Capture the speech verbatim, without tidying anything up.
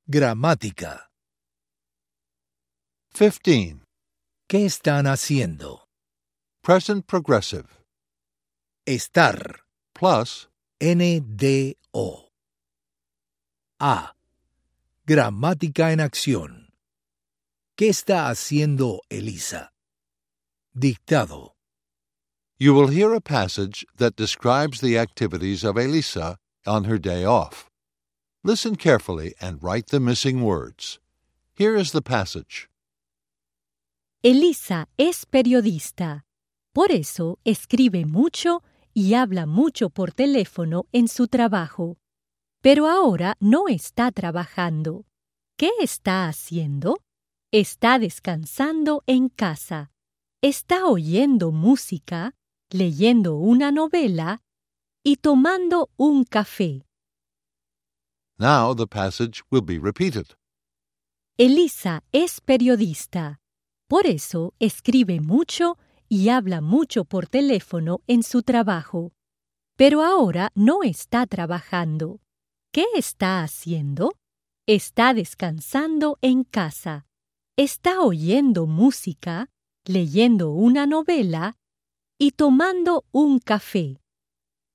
Gramática. fifteen. ¿Qué están haciendo? Present progressive. Estar. Plus N D O. A. Gramática en acción. ¿Qué está haciendo Elisa? Dictado. you will hear a passage that describes the activities of Elisa on her day off. Listen carefully and write the missing words. Here is the passage. Elisa es periodista. Por eso escribe mucho y habla mucho por teléfono en su trabajo. Pero ahora no está trabajando. ¿Qué está haciendo? Está descansando en casa. Está oyendo música, leyendo una novela y tomando un café. Now the passage will be repeated. Elisa es periodista. Por eso escribe mucho y habla mucho por teléfono en su trabajo. Pero ahora no está trabajando. ¿Qué está haciendo? Está descansando en casa. Está oyendo música, leyendo una novela y tomando un café.